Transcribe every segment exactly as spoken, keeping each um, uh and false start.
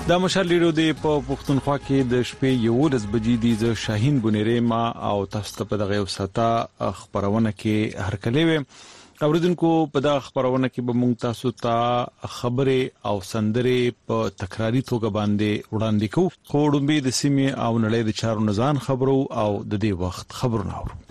دا مشال لیدو دی په پښتونخوا کې د شپې یو ورځ بجې دی ز شاهین بنيره ما او تاسو ته په دغه وساته خبرونه کې هرکلې و اوریدونکو په دغه خبرونه کې به مونږ تاسو ته خبره او سندره په تکراری توګه باندې وړاندې کوو خو ډومبي د سیمې او نړۍ د چارو نزان خبرو او د دې وخت خبرونه اورو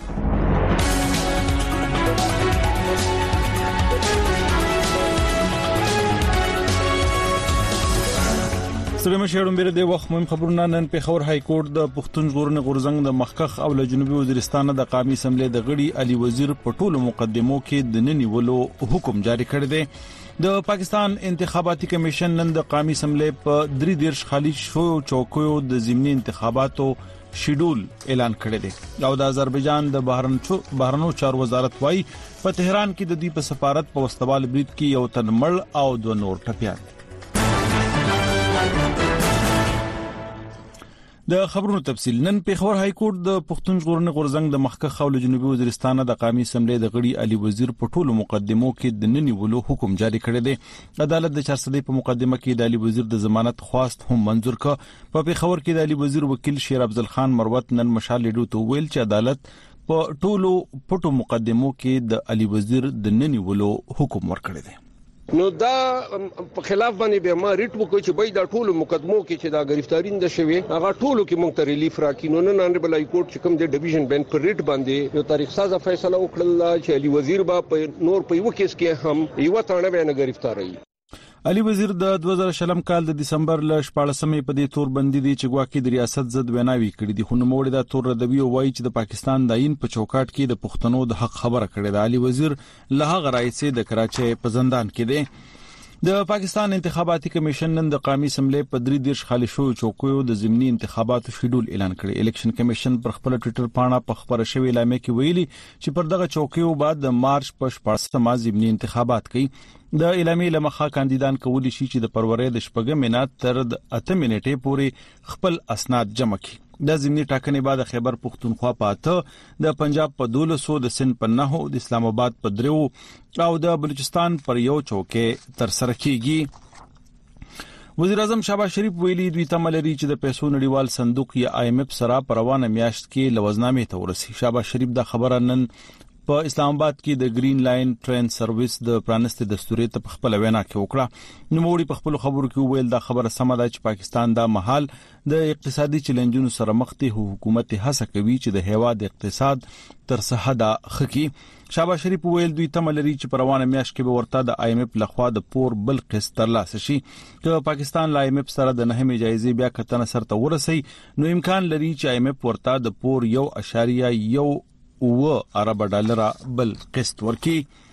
سلام شهرون بیر د وخت مهم خبرونه نن په خبر های کورټ د پښتون ژغورنې غورزنګ د مخکخ او له جنوبي وزیرستان د قومي اسمبلی د غړي علي وزیر په ټولو مقدمو کې د ننیولو حکم جاری کړی دی د پاکستان انتخاباتي کمیشن نن د قومي اسمبلی په درې دیرش خالي شو چوکیو د ضمني انتخاباتو شیډول اعلان کړی دی او د آذربایجان د بهرنچو بهرنو چارو وزارت وايي په تهران کې د دې په سفارت په واستوال برید کې یو تن مړ او دوه نور ټپيان د خبرونو تفصیل نن په خبر های کورټ د پښتون ژغورنې غورزنګ د مخکخ او جنوبي وزیرستان د قومي اسمبلی د غړي علي وزیر په ټولو مقدمو کې د ننیولو حکم جاری کړی دی عدالت د چارسدي په مقدمه کې د علي وزیر د ضمانت خواست هم منزور کړ په خبر کې د علي وزیر وکیل شیر افضل خان مروت نن مشال لیدو ته ویل چې عدالت په ټولو پټو مقدمو کې د علي وزیر د ننیولو حکم ورکړی دی نو دا په خلاف باندې به ما ریټ وکړي چې بای دا ټولو مقدمو کې چې دا گرفتاری نه شوي هغه ټولو کې مونږ ته ریلیف راکې نو نن انډر بلای کورټ چې کوم د ډیویژن بنچ پر ریټ باندې یو تاریخ سازه فیصله وکړه چې علي وزیر با په نور په یو کیس کې هم یو تانه به نه گرفتاری علي وزیر د دوه زره شلم کال د دسمبر ل شپږمې په دې تور بندي دي چې ګواکې د ریاست ضد ویناوي کړې دي خو نو موړي دا تور ردوی وایي چې د پاکستان د عین په چوکاټ کې د پښتنو د حق خبره کړې ده علي وزیر له هغه راځي د کراچۍ په زندان کې دی د پاکستان انتخاباتي کمیشن نن د قومي اسمبلی په درې دیرش خالي شو چوکیو د ضمني انتخاباتو شیډول اعلان کړی الیکشن کمیشن پر خپل ټوئیټر پاڼه په خبره شوی اعلان کې ویلي چې پر دغه چوکیو بعد د مارچ په شپږمه ضمني انتخابات کوي د اعلامیې لمخه کاندیدان کولی شي چې د پرورې د شپږم نه تر د اتم نیټې پورې خپل اسناد جمع کړي د ضمني ټاکنې بعد خیبر پختونخوا په اته د پنجاب په دولسو د سند په نهو د اسلام آباد په درو او د بلوچستان پر یو چوکې تر سره کیږي وزیر اعظم شهباز شریف ویلي دوی تملري چې د پیسو نړیوال صندوق یا آی ایم ایف سره پروانه میاشت کې لوزنامې ته ورسي شهباز شریف د خبره نن په اسلام آباد کې د گرین لاین ټرین سرویس د پرانست دستوري ته خپل وینا کې وکړه نو موړي په خپل خبرو کې ویل دا خبره سم ده چې پاکستان دا محل د اقتصادي چیلنجونو سره مخ ته حکومت هڅه کوي چې د هیواد اقتصاد تر صحه خکې شهباز شریف ویل دوی تملري چې پروانه میاش کې به ورته د آی ایم ایف لخوا د پور بل قسط ترلاسه شي چې پاکستان لا آی ایم ایف سره د نهمه جایزې بیا کتنه سره ورسي نو امکان لري چې آی ایم ایف ورته د پور یو اشاریه یو و عرب ډالر بل قسط ورکی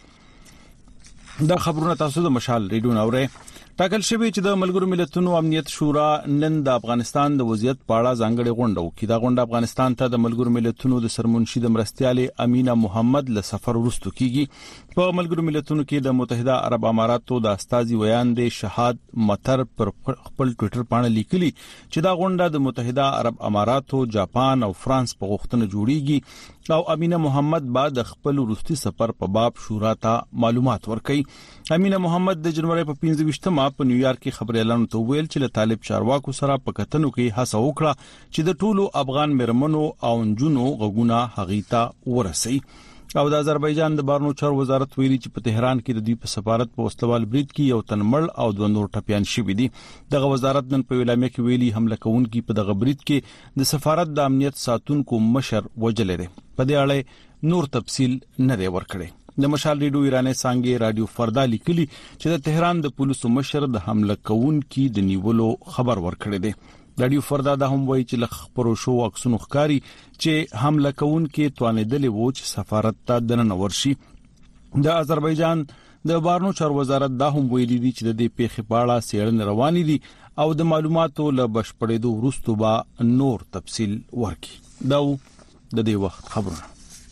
دا خبرونه تاسو د مشال ریډیو نوره ټاکل شوی چې د ملګرو ملتونو امنیت شورا نن د افغانستان د وضعیت په اړه ځانګړي غونډه وکړه دا غونډه افغانستان ته د ملګرو ملتونو د سرمنشي د مرستيالې امینه محمد له سفر وروسته کیږي په ملګرو ملتونو کې د متحده عرب اماراتو د استاذي ویان د شهاد متر پر خپل ټوئیټر باندې لیکلي چې دا غونډه د متحده عرب اماراتو جاپان او فرانس په غوښتنه جوړیږي او امینه محمد بعد خپل وروستي سفر په باب شورا ته معلومات ورکړي امینه محمد د جنوري په پنځه ویشتمه په نیویارک کې خبري اعلان تو ویل چې له طالب چارواکو سره په کتنو کې هڅه وکړه چې د ټولو افغان مرمنو او جنونو غوونه حقیقتا ورسي او د آذربایجان د بهرنیو چارو وزارت ویلي چې په تهران کې د دوی په سفارت په واستوال برید کې یو تن مړ او دوه نور ټپيان شوي دي دغه وزارت نن په اعلامیه کې ویلي حمله کوونکي په دغه برید کې د سفارت د امنیت ساتونکو مشر وجل لري په دې اړه نور تفصیل نه دی ورکړي د مشال ریډیو ایرانی څنګه رادیو فردا لیکلي چې د تهران د پولیسو مشر د حمله کوونکي د نیولو خبر ورکړی دی رادیو فردا د هم وایي چې لخ پروشو اکسونو ښکاری چې حمله کوونکي توانیدلې وو چې سفارت ته دننه ورشي د آذربایجان د بهرنیو چارو وزارت دا هم ویلي دی چې د دې پیښې په اړه څېړنې روانې دي او د معلوماتو له بشپړېدو وروسته به نور تفصیل ورکړي دا د دې وخت خبرونه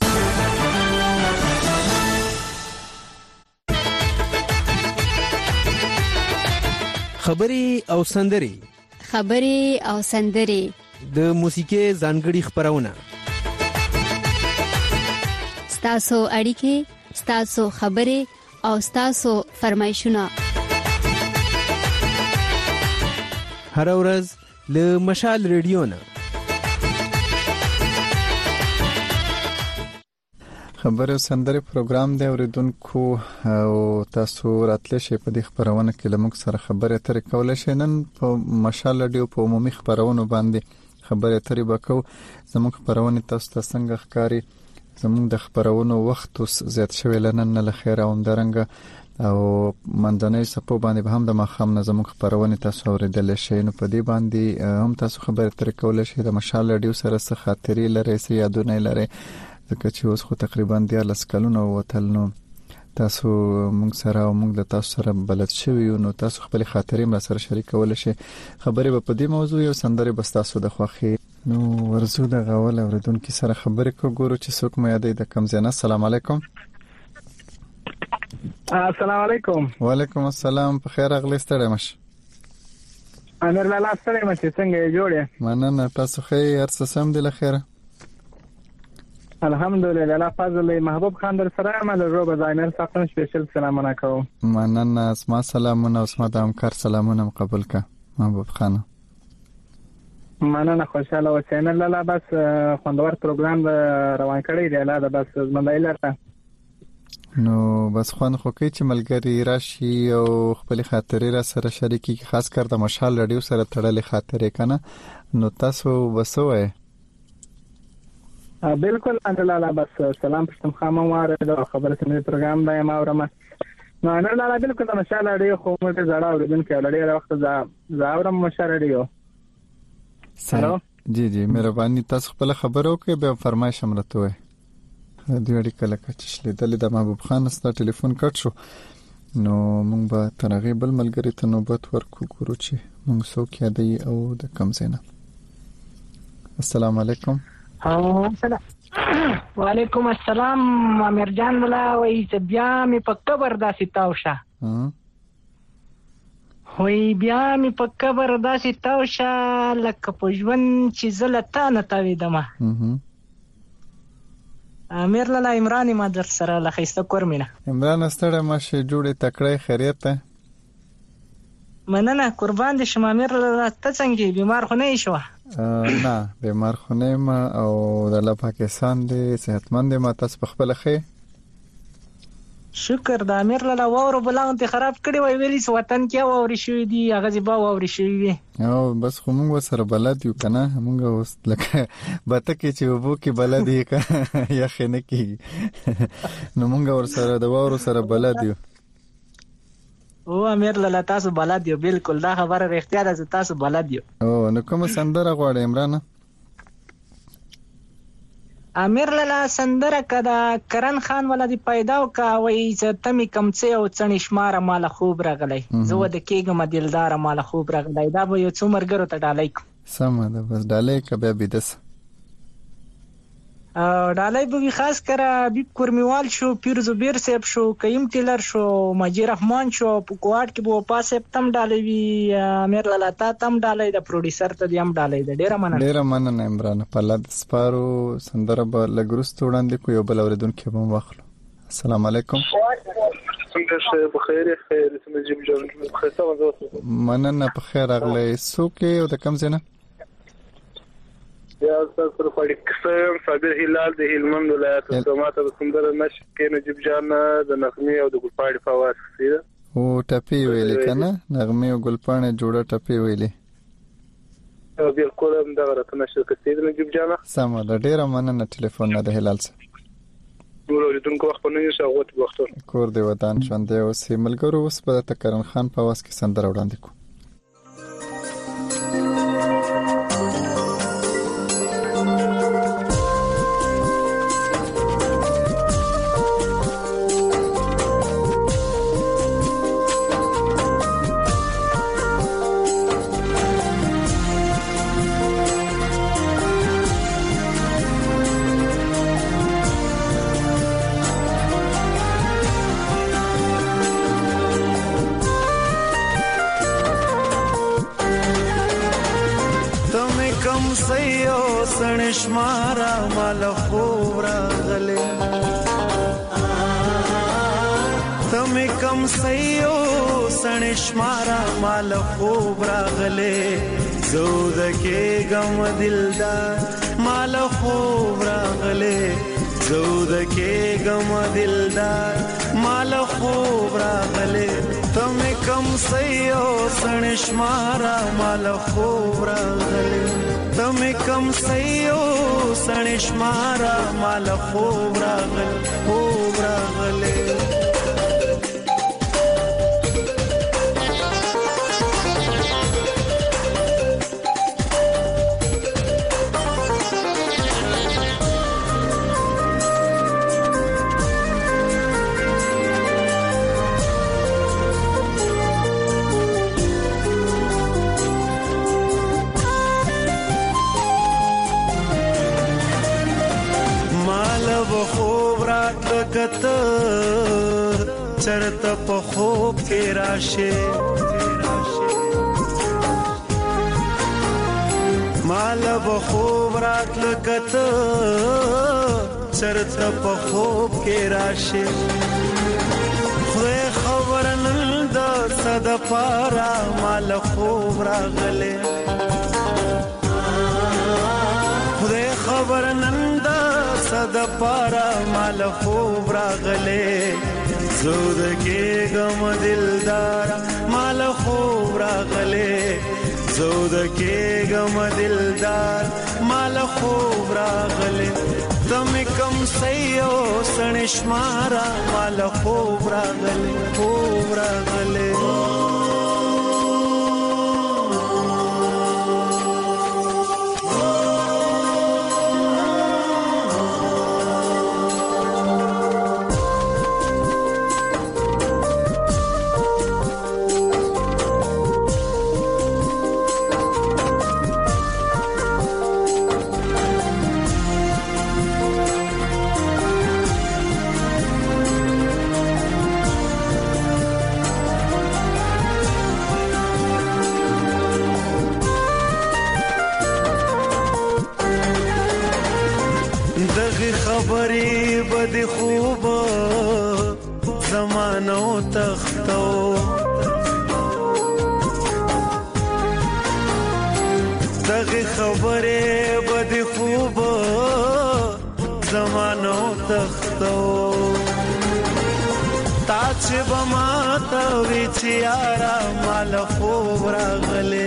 خبري او سندري خبري او سندري د موسیقي ځانګړي خبرونه ستاسو اړیکې ستاسو خبري او ستاسو فرمایشونه هر ورځ له مشال ریډیو نه خبرې سندري پروګرام دی اوریدونکو او تاسو راتلی شئ په دې خبرونه کې لمک سره خبرې اترې کولای شئ. نن په مشال ریډیو په عمومي خبرونو باندې خبرې اترې وکړو. زموږ خبرونه تاسو ته څنګه ښکاري؟ زموږ د خبرونو وخت زیات شوی لنن نه لخيره او درنګ او منځنۍ سپو باندې به هم د مخام نه زموږ خبرونه تاسو اوریدل شئ. نو په دې باندې هم تاسو خبرې اترې کولای شئ. د مشال ریډیو سره څه خاطرې لري، څه یادونه لري؟ ځکه چې اوس خو تقریبا د لس کلونو وتل نو تاسو موږ سره او موږ د تاسو سره بلد شوی نو تاسو خپل خاطرې ما سره شریکول شي. خبرې په دې موضوع یو سندره بس تاسو د خوخي نو ورزو د غول اوردونکو سره خبرې کو ګورو چې څوک مې یادې د کم زنه. السلام علیکم. السلام علیکم. وعلیکم السلام. په خیر اغلی ستړی مش امیر لاله ستړی مش څنګه جوړه؟ مننه تاسو خیر هر څه سم دي لخيره الحمدلله. لا فضل محبوب خان در سره ما له روبه زاینر ساقن سپیشل سلامونه کوم. مننه اسما سلامونه اسما د همکار سلامونه قبول کا محبوب خان. مننه خوشاله او چینل لاله بس خوندور پروګرام روان کړی دی لاله بس منډای لرته نو بس خوان خو کې چې ملګری راشي او خپل خاطرې را سره شریکي خاص کر د مشال رادیو سره تړلې خاطرې کنه نو تاسو وسوي. بالکل انلاله بس سلام پښتم خامه واره د خبرې سمې پروګرام دی ما ورما نو انلاله بالکل د مشال رادیو خو موږ زړه اوریدونکو لړۍ وخت ځا زاورم مشال رادیو. هلو جی جی مهرباني تاسو خپل خبرو کې به فرمایش امرته وي. د دې اړیکه لکه چې لیدل د محبوب خان ستاسو ټلیفون کټ شو نو موږ به ترغه بل ملګری ته نوبت ورکو ګورو چې موږ څوک یادې او د کم زینه. السلام علیکم. السلام وعلیکم السلام. امیر جان ملا وای چې بیا می په قبر داسې تاوشه وای بیا می په قبر داسې تاوشه لکه په ژوند چې زلته نه تاویدم. امیر لاله عمران ما در سره لخيسته کورمینه. عمران ستړی ماشه جوړه تکړه خیریت ته مننه قربان دي شم. امیر لاله ته څنګه بیمار خو نه شو؟ نه بیمار خو نه ما او د الله پاکستان دې صحتمند ما تاسو په خپل خې شکر. د امیر لاله وورو بلان ته خراب کړي وای ویلی سو وطن کې ووري شوې دي هغه زیبا ووري شوې وي او بس خو موږ سره بلد یو کنه موږ اوس لکه بته کې چې وبو کې بلد یې کا یا خنه کې نو موږ ور سره د وورو سره بلد یو. او امیر لاله تاسو بلد یو بالکل دا خبره رښتیا ده تاسو بلد یو. او نو کوم سندره غواړې عمران؟ امیر لاله سندره کدا کرن خان ولادي پیدا وکا وای چې تمی کمڅه او څنې شمار مال خوب راغلی زه ود کېګم دلدار مال خوب راغلی دا به یو څومره ګرو ته ډالای سم ده بس ډالای کبه بيدس ډالای به خاص کرا بي کورمیوال شو پیر زبیر صاحب شو قیم ټیلر شو مجید رحمان شو په کوټ کې بو پاسه تم ډالای وی امیر لاله تا تم ډالای د پروډوسر ته دیم ډالای د ډیره مننه ډیره مننه عمران. په لاد سپارو سندره به لګرست وړاندې کو یو بل اوریدونکو به واخلو. السلام علیکم. څنګه شه بخیر خیر سم جیم جوړ خیر تاسو مننه په خیر اغله سوکه او د کم زنه یا تاسو په اړه قسم صابر هلال د هلمند ولایت سماته د سندره نش کې نجيب جان د نغمه او د ګلپاړي فواز سره او ټپي ویلې کنه نغمه او ګلپاړي جوړه ټپي ویلې او بالکل هم دا غره نشه کې د نجيب جان سم د ډیره مننه ټلیفون نه د هلال سره ورو دونکو خپل نه شو وخت وخت کور دی ودان ژوند او سیملګرو اوس په تکرن خان په واس کې سندره وړاندې کو. شمارا مال خوب راغلی تمی کم کم سيو سنشمارا مال خوب راغله زود کې غم دلدار مال خوب راغله زود کې غم دلدار مال خوب راغله تم کم سيو سنشمارا مال خوب راغله تم کم سيو سنشمارا مال خوب راغله خوب راغله کته چرته په خوب کې راشه مال به خوب راتل کته چرته په خوب کې راشه خو خبر نن د صد پارا مال خوب راغله خو خبر نن د پارا مال خوب راغله زود کې غم دلدار مال خوب راغله زود کې غم دلدار مال خوب راغله تم کم سيو سنشمارا مال خوب راغله خوب راغله خبرې بد خوب زمانو تختو دغه خبرې بد خوب زمانو تختو تاچ بما ته وی چیارا مال خوب راغله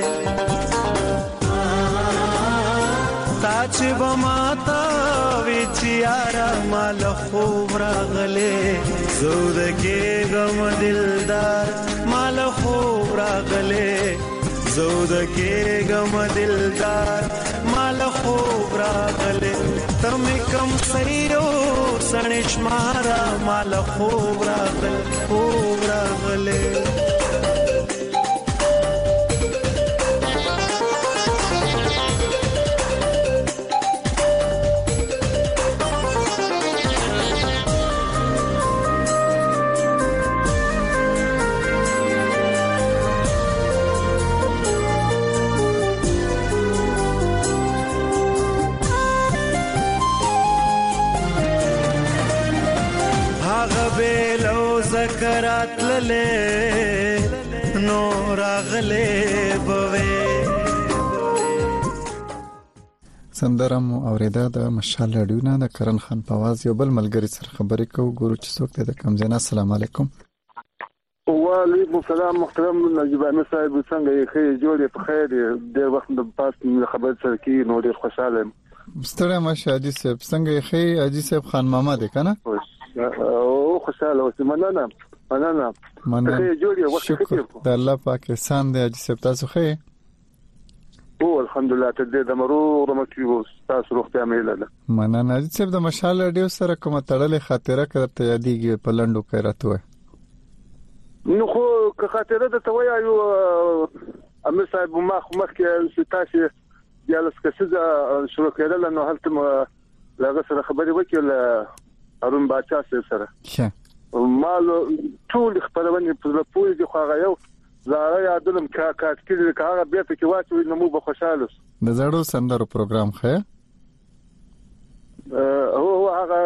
تاچ بما ته ویچیارا مال خوب راغله زود کې غم دلدار مال خوب راغله زود کې غم دلدار مال خوب راغله تم کم سيو سنشمارا مال خوب راغله خوب راغله ذکرات لله نو راغله بوي سندرم اوریدا د مشال رادیو نه د کرن خان پواز یو بل ملګری سره خبرې کوو ګورو چې څوک دی د کم ځای نه. السلام علیکم. وعلیکم السلام محترم نجیبانه صاحب څنګه یې خیر جوړې په خیر ډېر وخت د پاس خبر سره کې نو ډېر خوشاله یم. ستړی مشه حاجی صاحب څنګه یې خیر حاجی صاحب خان ماما دی کنه او خوشاله اوسې مننه مننه مننه جوړې وخت شکر د الله پاک احسان دی حاجی صاحب تاسو خیر او الحمدلله ته دې د مرو رمتي تاسو روغتیا مېله ده مننه حاجی صاحب د مشال رادیو سره کوم تړلې خاطره کړته یادېږي په لندو کې راته نو خو که خاطره ده ته وایو امیر صاحب ما خو مخکې تاسو یالس کسه شروع کړل نو هلته لږه سره خبرې وکړه ارون باچا سره ښه مال ټول خبرونه په پوری دی خو هغه یو زاره یادلم کا کات کې هغه بیت کې واچوي نو مو به خوشاله د زړو سندرو پروګرام خه هو هغه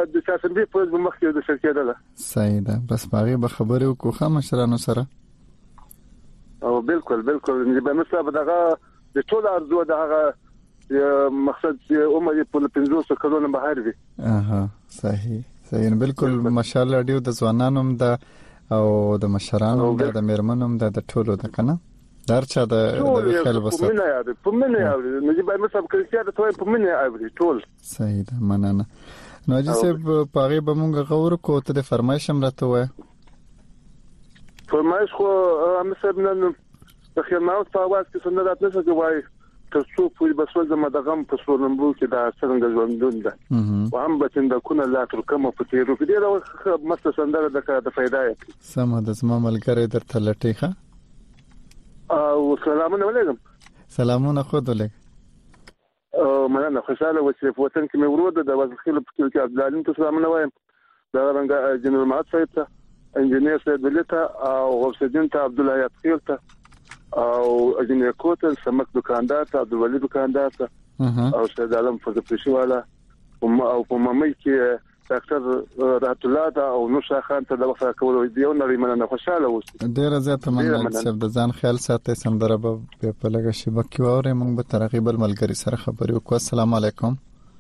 د ساسنبي په مخ کې د شرکت ده. صحیح ده. بس باغې به خبرې وکړو مشرانو سره. او بالکل بالکل به مثلا دغه د ټول ارزو دغه مقصد چې عمر په پنځوس کلونو بهر وي. اها صحیح صحیح بالکل. ماشاءالله ډیو د ځوانانو هم د او د مشرانو د د میرمنو هم د ټولو د کنه درچا د خیال وسط په منه یاد په منه یاد نو چې به مثلا کلسیا د توې په منه یاد ټول. صحیح ده مننه. نو چې سب پاره به مونږ غوړ کو ته د فرمایش هم راته وای. فرمایش خو مثلا نن د خدمات په اواز کې څنګه راتنه څه وای تاسو په بسول د مدغم په سورنبو کې دا څنګه ژوندون ده او هم بچنده کونه لا تر کومه په تیرو کې دا مثلا سندره د کار د فائدې سم د زما ملګری درته لټیخه او سلامونه علیکم. سلامونه خود ولګ او مننه خوشاله وچې په وطن کې مې ورود د وزخیل په کې عبدالعلیم ته سلامونه وایم. دا رنګ جنرال محمد صاحب ته انجنیر سید ولته او غوث الدین ته عبدالله یاتخیل ته او اجنه کوتل سمک دکاندار ته عبدالولی دکاندار ته او سید عالم فضل والا او په مامي کې ډاکټر رحمت الله ته او نوشا خان ته د وفا کول ویډیو نړۍ مننه خوشاله اوسئ. ډیر زیاته مننه چې د ځان خیال ساتي. سندره به په لګه شي بکې وره موږ به ترغیب الملګری سره خبرې وکړو. السلام علیکم.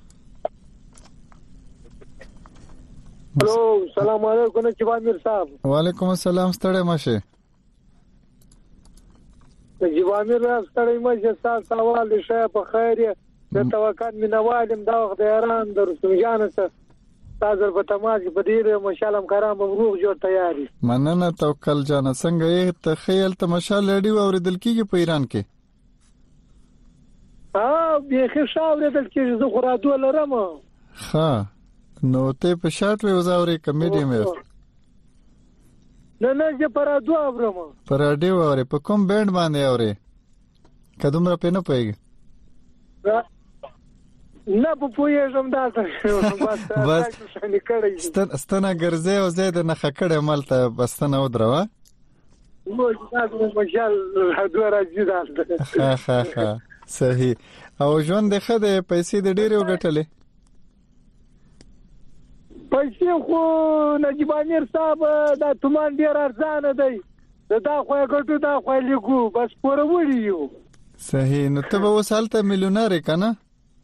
الو السلام علیکم جوامیر صاحب. وعلیکم السلام. ستړی مشه جوامیر صاحب ستړی مشه. تاسو سوال شه په خیر د توکل مینوالم دا وخت ایران د رسول جان ته تاسو په تماس په دې مشالم کرام مبروک جوړ تیاری. مننه توکل جان. څنګه یې تخیل ته مشال لړی اوریدل کیږي په ایران کې؟ ها به ښه شاوریدل کیږي. زه خو را دوه لرم. ها نو ته په شارټ وی وزاوري کمیډي مې نه نه چې پر دوه اورم. پر اډیو اوري په کوم بند باندې اوري؟ کدوم را پېنه پېږي؟ نه په پوهېږم دا څه بس ستن ستنه ګرځي او زید نه خکړې مالته بستنه ودروا نو تاسو مشال دوه راځي دا ها ها ها صحیح. او ژوند د خده پیسې د ډېرو ګټلې پیسې خو نجیب امیر صاحب دا تومان ډېر ارزانه دی. دا خو ګټو دا خو لګو بس پوروري یو. صحیح. نو ته به وسالته میلیونر کنه؟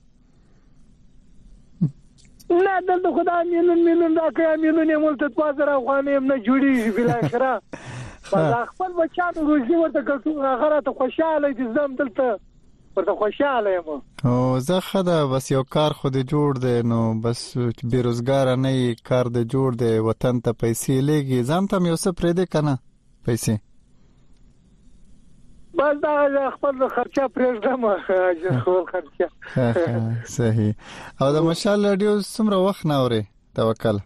نه دلته خدای میلیون میلیون دا کې میلیون یې ملت توازر افغانې هم نه جوړي بل اخره. بس خپل بچانو روزي ورته کړو هغه ته خوشاله دي. زم دلته ورته خوشاله یم. او زه خدا بس یو کار خو دې جوړ دی نو بس بیروزګار نه کار دې جوړ دی وطن ته پیسې لګي ځان ته یو څه پرې دې کنه پیسې بس دا خپل خرچه پرېږدم خپل خرچه. صحیح. او د مشال رادیو څومره وخت نه اوري توکل؟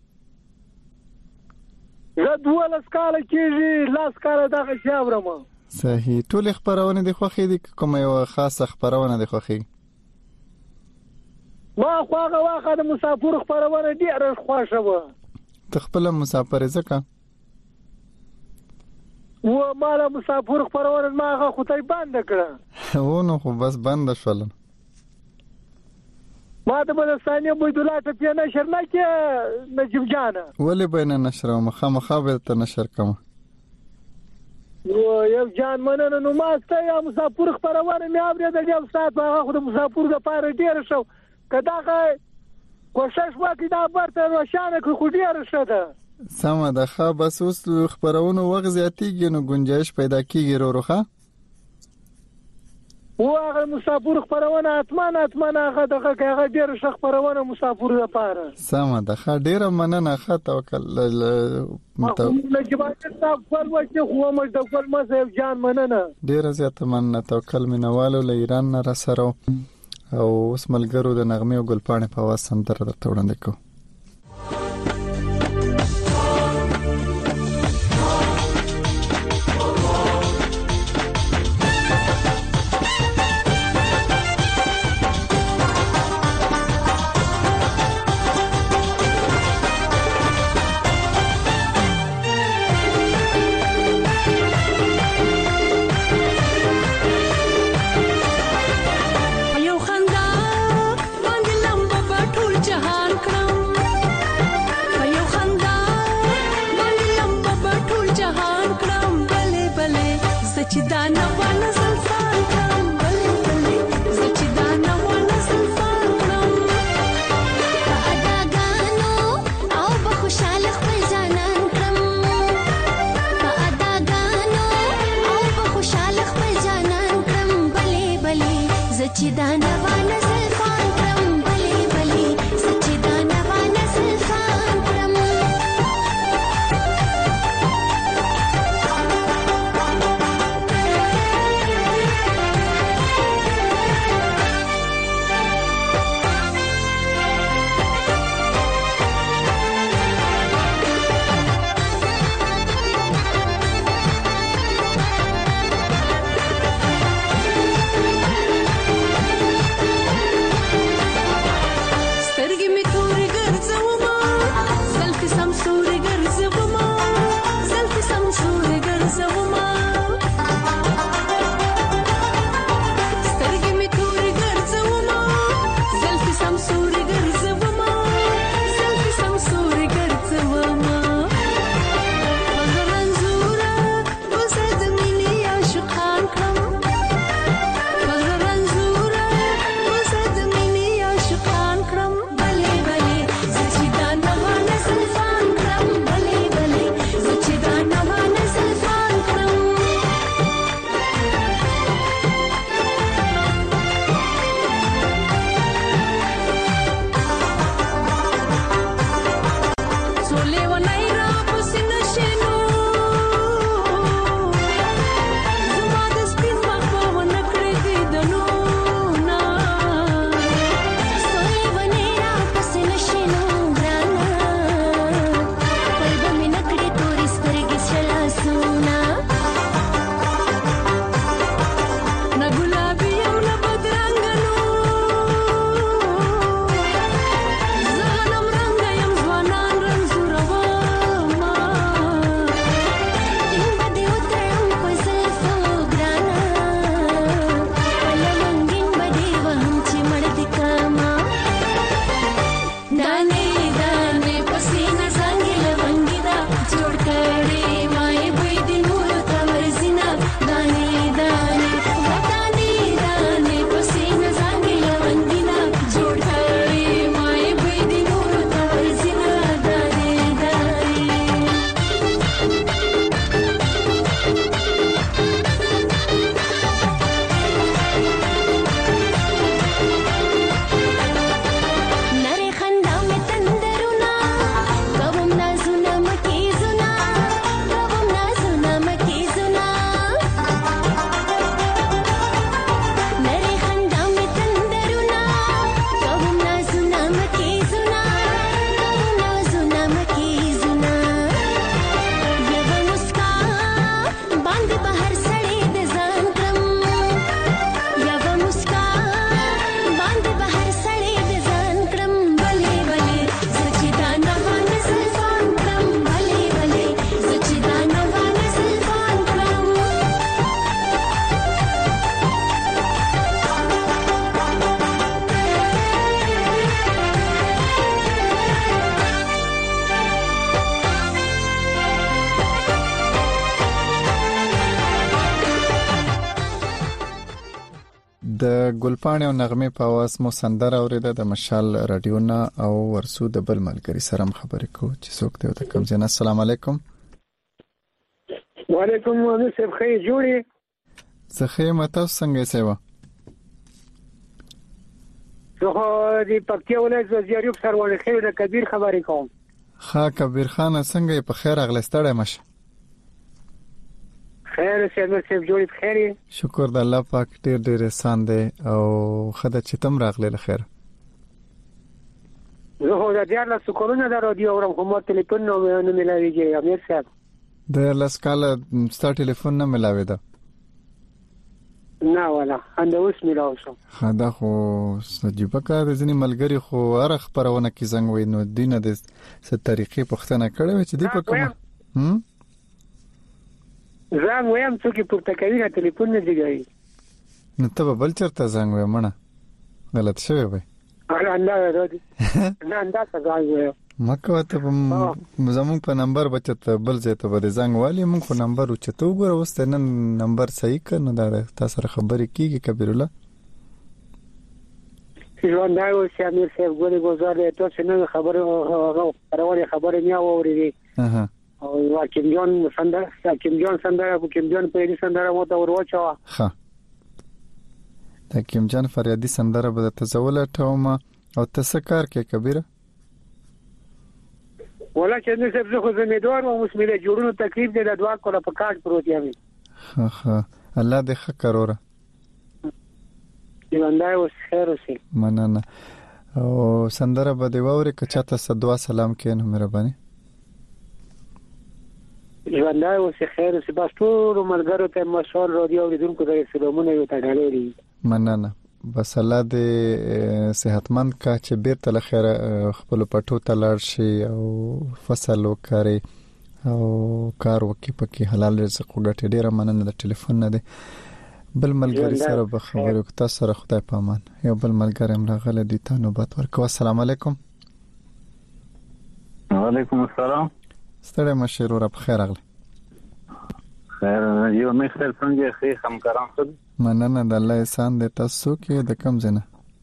زه دولس کاله کېږي لاس کاله دغه شی اورم. صحیح. ټول خبرونه د خوښې دي کومه یو خاصه خبرونه د خوښې؟ ما خو هغه واخه د مسافر خبرونه ډېر خوښه و. ته خپل مسافر ځکه و مالا مسافر خبرونه ما هغه خو ته بند کړه. و نو خو بس بند شول. ما د بلستاني عبدالله ته په نشر نه کې نجیب جان ولې بینه نشر او مخامخ به ته نشر کوم. و یو جان مننه نو ما ته یا مسافر خبرونه مې اورېدل یو ساعت هغه خو د مسافر د پاره ډېر شو کداغه کوشش وکړي دا برته روشانه خو ډېر شه ده. سمه ده. ښه بس اوس خبرونو وخت زیاتېږي نو گنجائش پیدا کېږي وروخه. و هغه مسافر خبرونه اتمنه اتمنه هغه دغه هغه ډېر ښه خبرونه مسافر لپاره. سمه ده. ښه ډېره مننه. ښه توکل نجیب صاحب خپل وکړي خو موږ د خپل مذهب جان مننه. ډېره زیاته مننه. توکل مینوالو له ایران نه راسره او اوس ملګرو د نغمې او ګلپاڼې په اواز سندره درته وړاندې کوو. یو خندا باندې لمبه په ټول جهان کړم د ګلپاڼې او نغمه په आवाज مو سندره اوریده د مشال رادیو نه او ورسو د بل ملګری سره خبرې کو چې څوک ته د کوم ځای. السلام علیکم. وعلیکم السلام. سب خیر جوړی زه خیر مته څنګه سیوا زه د پکتیا ولایت وزیریوب سروانه خیر د کبیر خبرې کوم. ها کبیر خان څنګه په خیر اغلستړی مشه؟ خیر سیمه سیب جوړی خیر. شکر د الله پاک ډیر ډیر احسان دی او خدای چې تم راغلی له خیر. زه هو د دیارله سکرونه د رادیو اورم کوم ټلیفون نو نه ملاویږي امیر صاحب. د لاس کال ستا ټلیفون نه ملاوي دا نه ولا انده اوس ملاو شو. خدا خو سجيبه کار ځنی ملګری خو ارخ پرونه کې زنګ وې نو دینه د ست طریقې پښتنه کړې چې دی په کوم هم زنګ ویم څوک پورته کوي نه ټلیفون نه دیږي نو ته بل چرته زنګ وې مړه غلط شوی وای انا نه راځي نه انده زنګ وې مکه ته زمون په نمبر بچت بل ځای ته بده زنګ والی مونږ په نمبر او چته وګوره وسته نن نمبر صحیح کنه دا تاسو سره خبرې کیږي کبیر الله ژوند دا و چې امیر صاحب ګوري گزارې ته څنګه خبره راوړي خبره نه اوري اها او واکیم جون سندره واکیم جون سندره واکیم جون په دې سندره مو ته وروچا ها دا کیم جان فریادي سندره به ته زول ټوم او تاسو کار کې کبیره ولا چې نو څه خو زمیدوار او مسمله جوړونو تکلیف دې د دعا کوله په کارت پروت یم. ها ها الله دې ښه کروره ژوندای اوس خیر اوسې مننه او سندره به دی ووري که چاته صدوا سلام کین مهرباني. ژوندای اوس خیر اوسې بس ټول ملګرو ته مشال رادیو اوریدونکو ته سلامونه یو تاګالري. مننه بس الله دې صحتمند کا چې بیرته له خیر خپل پټو ته لاړ شي او فصل وکړي او کار وکړي پکې حلال رزق وګټي. ډیره مننه د ټلیفون نه دی بل ملګری سره به خبرو کوي سره خدای پامان یو بل ملګری هم راغله دي ته نوبت ورکو. السلام علیکم. وعلیکم السلام. ستړي مشر ور په خیر اغله خیر یو مې خیر څنګه خې همکاران څه مننه د الله احسان دې تاسو کې د کم زنه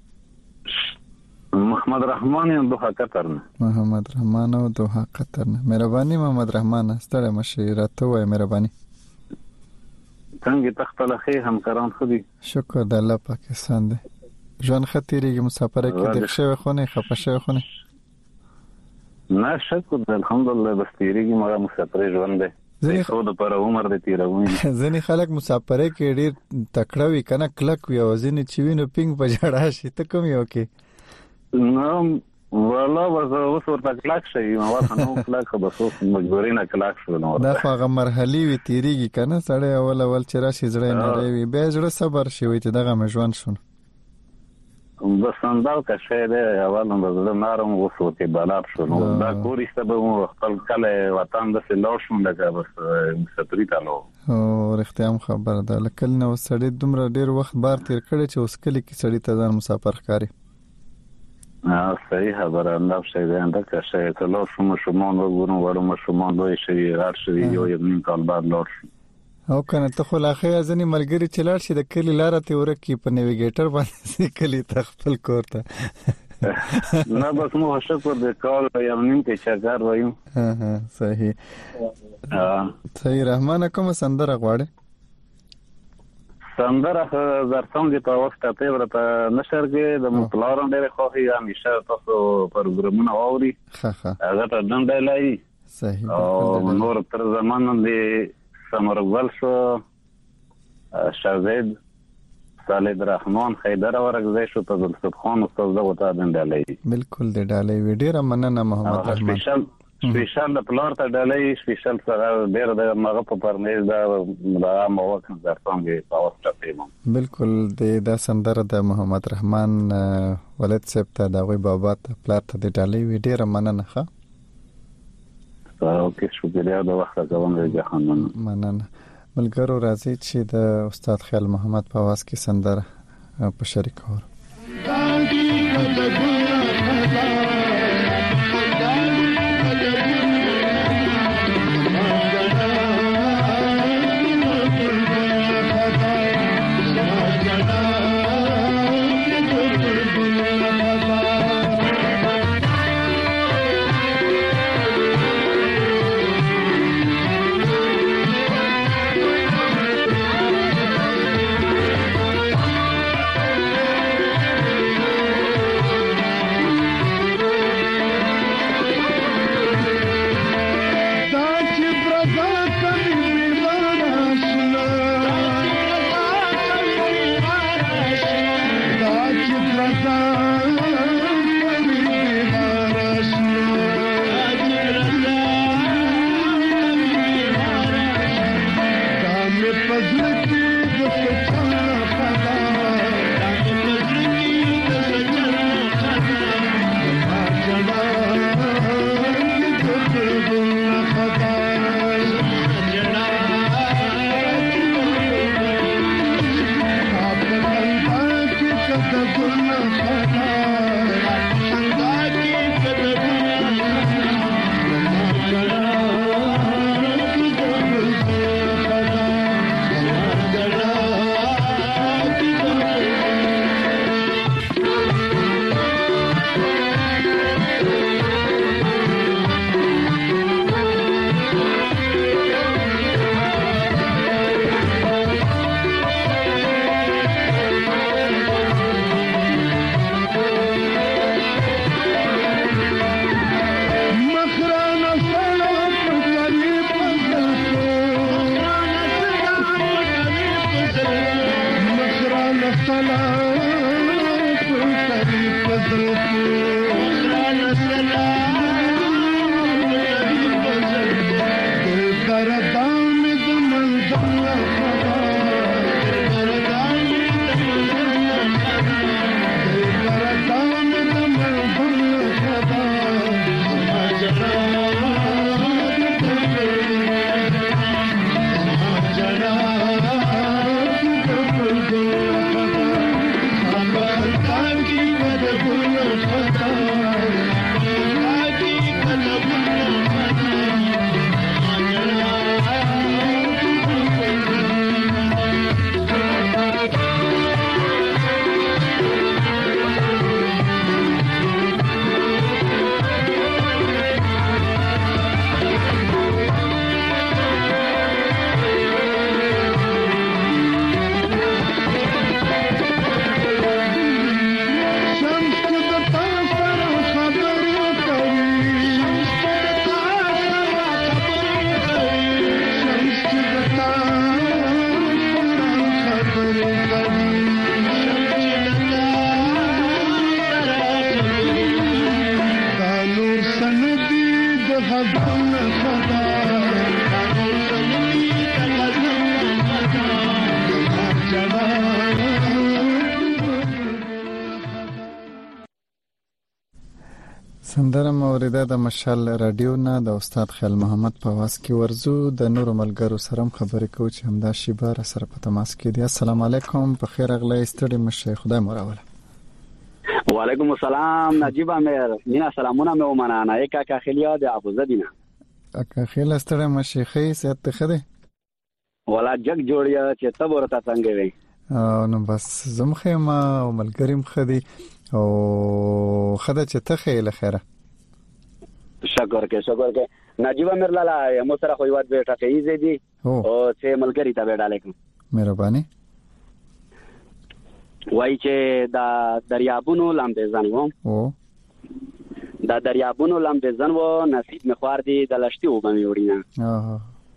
محمد رحمان یم دوه قطر نه محمد رحمان او دوه قطر نه مهرباني محمد رحمان ستړي مشر ته وای مهرباني څنګه تخته لخي همکاران خو دي شکر د الله پاک احسان دې ژوند خطرېږي مسافر کې د ښه خونه خپه ښه خونه نه شکر الحمدلله بس تیریږي مګر مسافر ژوند دی زه خو د پر عمر د تیروي ځنی خلک مسافرې کې ډیر تکړه وي کنه کلک وي او ځنی چې وینو پینګ په جړا شي ته کوم یو کې نو والله ورته اوس ورته کلک شي نو ورته نو کلک به اوس مجبورینه کلک شو نو دا هغه مرحلي وي تیریږي کنه سړی اول اول چې راشي زړه نه لري به زړه صبر شي وي چې دغه مجوان شون بس اندال کا شه ده اول نو زړه نارم وسوته بلاب شو نو دا کورسته به خپل کله وطن د سلوشن لګا بس مستری تالو او رښتیا خبر ده لکه نو سړی دومره ډیر وخت بار تیر کړي چې اوس کلی کې سړی ته ځان مسافر ښکاری اه صحیح خبره انداب شه ده انده کا شه ته لو شوم شومان وګورم وړم شومان دوی شي رات شي یو یم کال بعد لور او کنه ته خو لاخه ځنی ملګری چلاړ شي د کلی لار ته ورکی په نیویګیټر باندې کلی تخپل کوړه نه بس مو شکر دې کال یم نیم کې شکر وایم ها ها صحیح ها صحیح رحمان کوم سندره غواړي سندره زرتم دې په وخت ته ورته نشر کې د مطلارم ډېر خوخي همیشه تاسو پروګرامونه اوري ها ها هغه ته ډنډه لای صحیح او نور تر زمان دې سمرغل شو شاهزاد خالد رحمان حیدر ورغزی شو ته زلسب خان استاد دغه ته ډالۍ بالکل د ډالۍ ویډیو مننه محمد رحمان سپیشل سپیشل د پلار ته ډالۍ سپیشل سره ډیر د مغه په پرمیز دا دا موکه ځارڅنګ په واسطه پیمم بالکل د دا سندره د محمد رحمان ولادت صاحب ته د غوي بابا ته پلار ته د ډالۍ ویډیو مننه ښه او کې شکریا د وخت کوم جهان مننه ملګرو راځي چې د استاد خیال محمد په आवाज کې سندره په شریک اور سندره موریده د مشال رادیو نه د استاد خیال محمد په واس کې ورزو د نور ملګرو سره خبرې کوي چې همدا شی بار سره په تماس کې دي. السلام علیکم، په خیر اغلی ستړي مشه، خدای مو راوله. وعلیکم السلام نجیب امیر، مینا سلامونه مې ومنانه. یک کا خیلیا د ابو زدینه اکا خیل ستړي مشه خې سات خده ولا جگ جوړیا چې تب ورته څنګه وي. نو بس زم خېما او ملګریم خدي او خدای چې ته خیله خیره. شکر کې شکر کې نجیب امیر لالا مو سره خو یوات بیٹا کې زیدي او چې ملګری ته بیٹا لیکم. مهرباني. وای چې دا دریابونو لامبې ځنو او دا دریابونو لامبې ځنو نصیب مخوار دي د لشتي وبمې وړینا. اه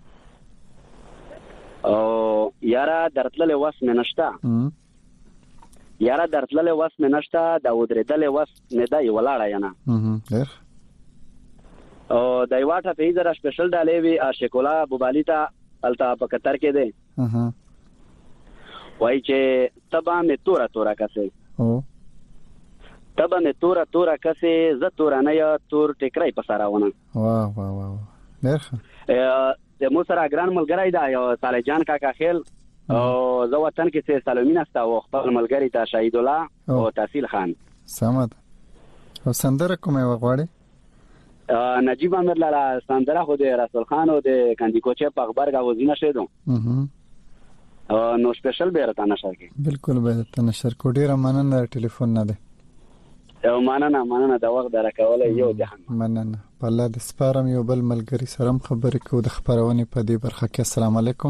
او یارا درتلل واس مې نشتا یارا درتلل واس مې نشتا دا ودرېدل واس نه دی ولاړه یانا. هم ډېر او د یواټه په ایزره سپیشل ډالې وی اشکولا بوبالیتا التا په قطر کې دی. اها وای چې تبا مې تورا تورا کسه او تبا مې تورا تورا کسه ز تورا نه یا تور ټیکرای پسراونه. واه واه واه ډېر د مو سره ګران ملګری دا یو صالح جان کاکا خیل او زه وطن کې سه سلامین است او خپل ملګری ته شهید الله او تحصیل خان. سمد. او سندره کومه وغواړي؟ نجیب امیر لالا سندره خو د رسول خان او د کاندی کوچه په خبر غوځینه شیدو. اها نو سپیشل به راته نشر کی. بالکل به ته نشر کو. ډیره مننه، ټلیفون نه ده. او مننه مننه د وخت درکول یو جهان. مننه. په الله د سپارم یو بل ملګری سره خبرې کو د خبرونه په دې برخه کې. السلام علیکم.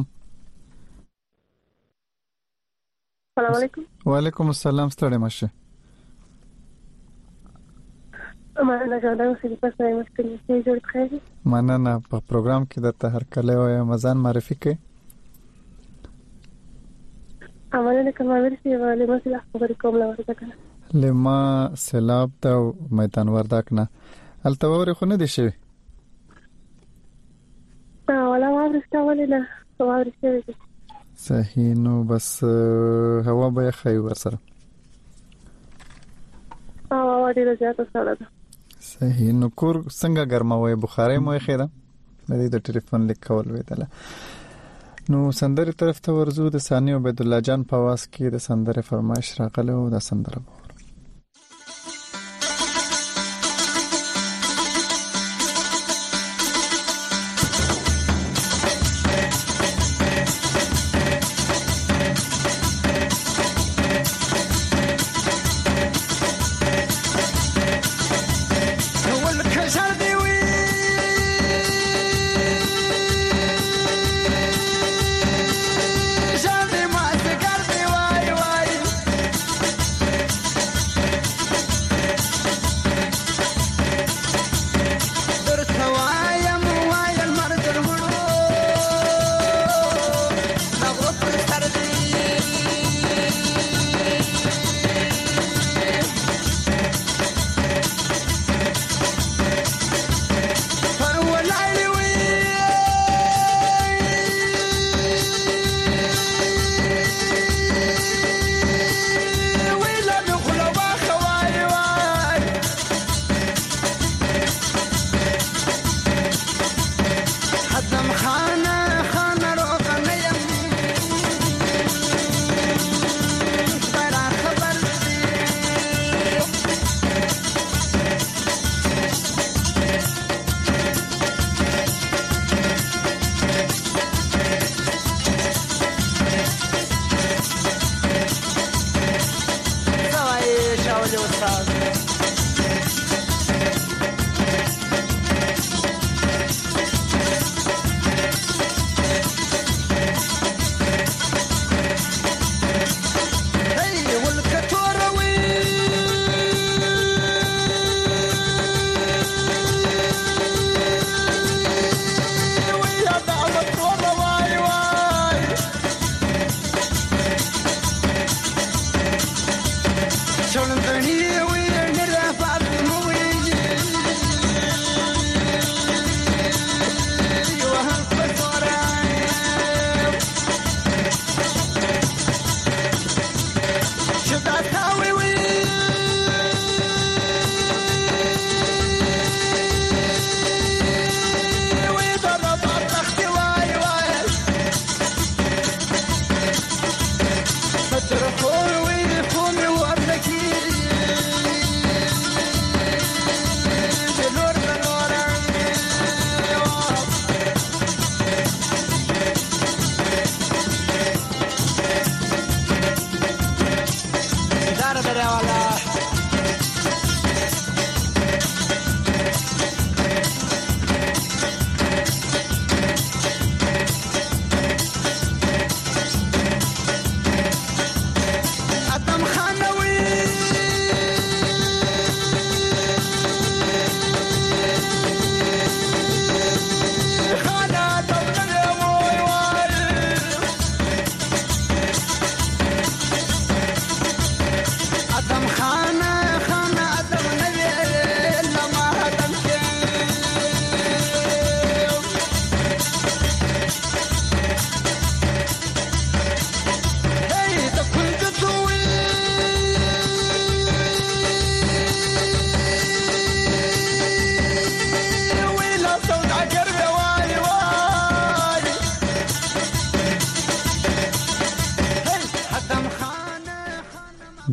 السلام علیکم. وعلیکم السلام، ستړي مشه. مننه جوړه اوسې په څه مشکل کې جوړ کړی. مننه. په پروګرام کې د ته هر کله وای مزان معرفي کې. امانه کوم ورسې ولې مسله خبرې کوم لا ورته کنه. لما سیلاب ته میدان وردک نه التووري خو نه دي شي. اه ولا ورسته ولې نه ورسته. صحیح. نو بس هوا به خی ورسره. اه هوا ډیره زیاته سړه ده. صحیح. نو کور څنګه ګرموي؟ بخاري مو خیره مې د ټلیفون لیکول ویدله. نو سندره طرف ته ورزو د ثاني عبد الله جان پواس کې د سندره فرمایش راغله او د سندره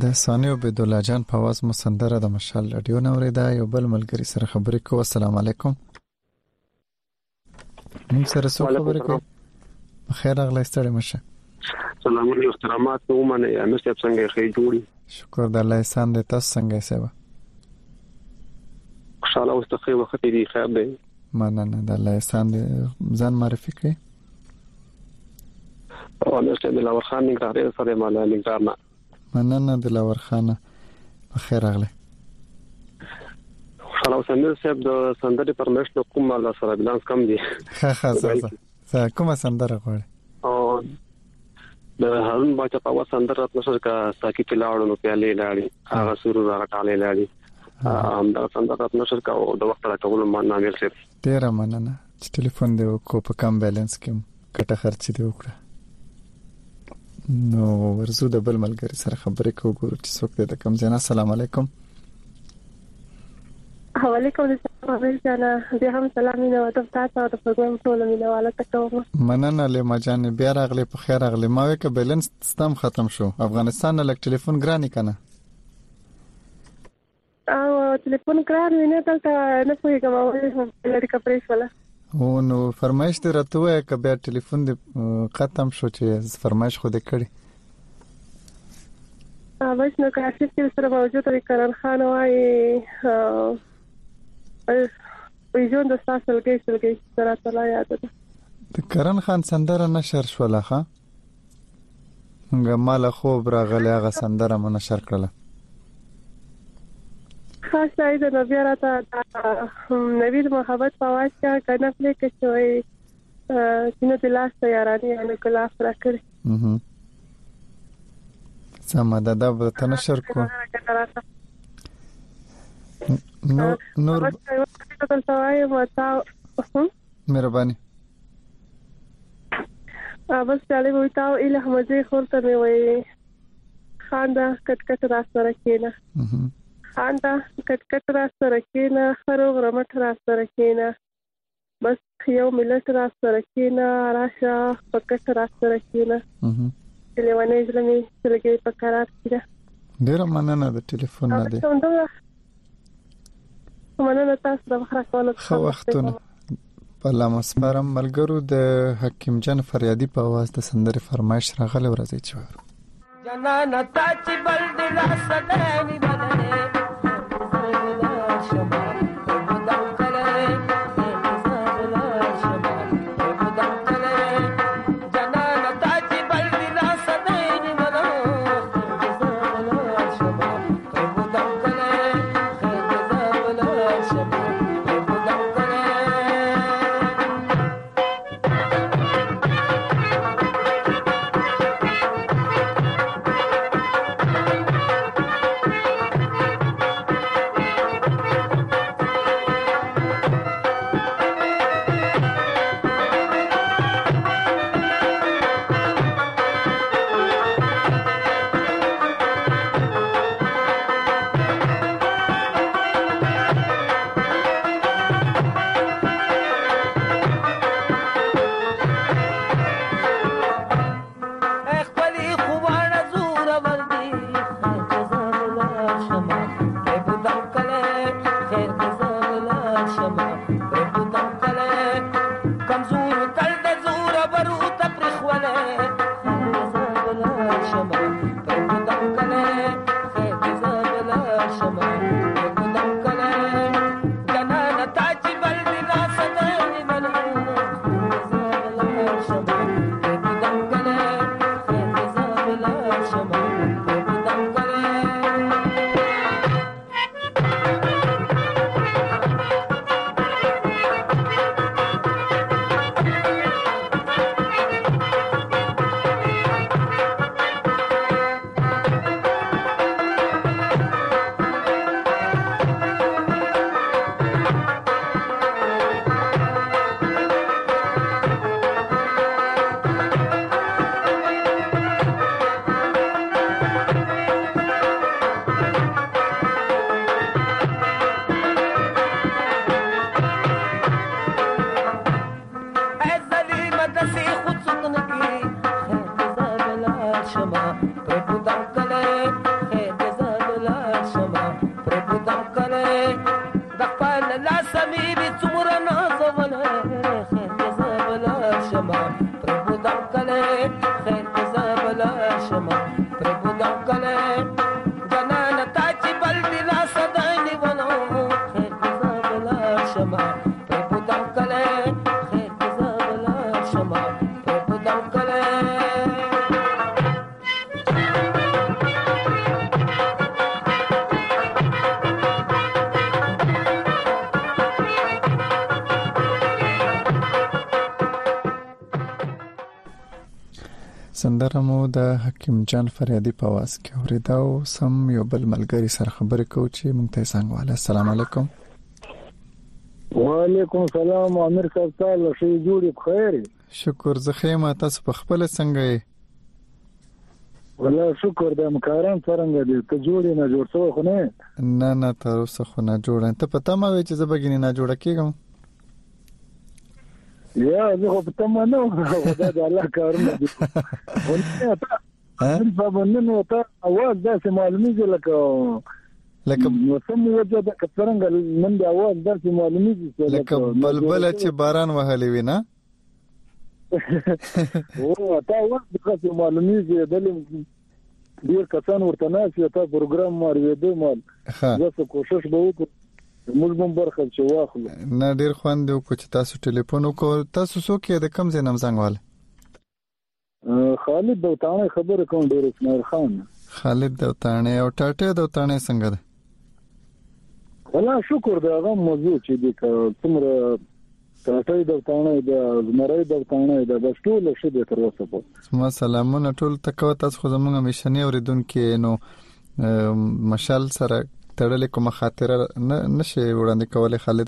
د ثاني عبد الله جان په आवाज مو سندره د مشال رادیو نورې دا یو بل ملګری سره خبرې کوو. السلام علیکم. موږ سره څه خبرې کوو؟ خیر اغلی ستړي مشه. سلام علیکم احترامات ومنه یا مې څنګه ښه جوړي. شکر د الله احسان دې تاسو څنګه یې سبا؟ خوشاله اوسه خو وخت دې خیر دی. مننه د الله احسان دې ځان معرفي کړئ. او نو څه دلاور خان نګار سره مال نګار نه. مننه دلاور خان بخیر اغلی. خوشاله اوسه نو صاحب د سندرې پرمیشن کوم مال سره بلانس کم دي. ها ها زه کومه سندره غواړې؟ او د هارون باچا په واسه سندره راتنه سره کا ساکي پلاړو نو پیالې لاړي هغه سورو راټالې لاړي ام دا سندره راتنه سره کا د وخت راټول ما نامل سره ډیر مننه چې ټلیفون دی کو په کم بیلانس کې کټه خرچ دی وکړه. نو ورزو د بل ملګری سره خبرې کوو ګورو چې څوک دی د کم ځای. السلام علیکم. وعلیکم السلام ورجانا زه هم سلام مینه وته تاسو ته پروګرام ټول مینه والا تکوم. مننه له مجان بیا راغلی په خیر راغلی. ما وی ک بیلانس ستم ختم شو. افغانستان له ټلیفون ګرانی کنه. او ټلیفون ګران وینه تلته نه پوهیږم او لړ کپریس ولا. او نو فرمایش دې راته وای ک بیا ټلیفون دې ختم شو چې فرمایش خو دې کړی. ا بس نو که اصل کې سره موجود دی کرن خان وای وي ژوند د تاسو لګي سلګي سره تلا یاد ده. د کرن خان سندره نشر شوله ښه موږ مال خوب راغلی هغه سندره مو نشر کړله. خاص دی د نبی راته نبی د محبت په واسطه کنه پلي کې شوی چې نو د لاس تیارانی ان کلا فرا کړ. اها سم دا د تنشر کو نور نور مهرباني بس چالي وي تاو اله مزه خورته مې وي خاندا کټ کټ را سره کېنه خاندا کټ کټ را سره کېنه خرو غرمټ را سره کېنه بس یو ملت را سره کېنه راشه پکټ را سره کېنه لیوانې ځلمي څلګي په قرار کېده. ډیر مننه د ټلیفون نه دی. مننه تاسو د بخره کولو خو وختونه په لامسپارم ملګرو د حکیم جان فریادي په आवाज د سندره فرمایش راغله ورځي چې جنان تا چې بل دل سداني بدنه شمال بدل کله زمانه خیر کې زبلا شما پربو دم کله خیر کې زبلا شما پربو دم کله جنان تا چې بل دی را صدای نیولو خیر کې زبلا شما پربو دم کله خیر کې زبلا شما پربو دم کله سندره مو د حکیم جان فریادي په आवाज کې اوریدا او سم یو بل ملګری سره خبرې کوو چې مونږ ته څنګه واله. السلام علیکم. وعلیکم السلام. امیر صاحب تعالی شي جوړي بخیر. شکر زه خیمه تاسو په خپل څنګه یې؟ والله شکر د مکارم څنګه دي ته جوړي نه جوړ څو خو نه نه نه تاسو خو نه جوړ ته پته ما وی چې زبګینه نه جوړ کېږم. یا زه خو پته ما نه خدای دې الله کارونه دي. ونه تا په باندې ته اواز داسې معلومیږي لکه لکه موسم وجه د څنګه من د اواز داسې معلومیږي لکه بلبل چې باران وهلي وي نه او تا وخت د معلومیږي د ډیر کسان ورته ناسي ته پروګرام ماري دی مال زه کوشش به وکړم موږ هم برخه چې واخلو. نه ډیر خوند یو کو چې تاسو ټلیفون وکړ. تاسو څوک یې د کم ځای نم څنګه خالد دوتانه خبره کوم ډیر اسماعیل خان. خالد دوتانه او ټاټه دوتانه څنګه ده؟ والله شکر دا غو موضوع چې د څومره ټاټه دوتانه د زمری دوتانه د بشټول شي د تر اوسه په ما سلامونه ټول تکو. تاسو خو زموږ میشنې اوریدونکو نو مشال سره تړلې کومه خاطره نشي وړاندې کولای خالد؟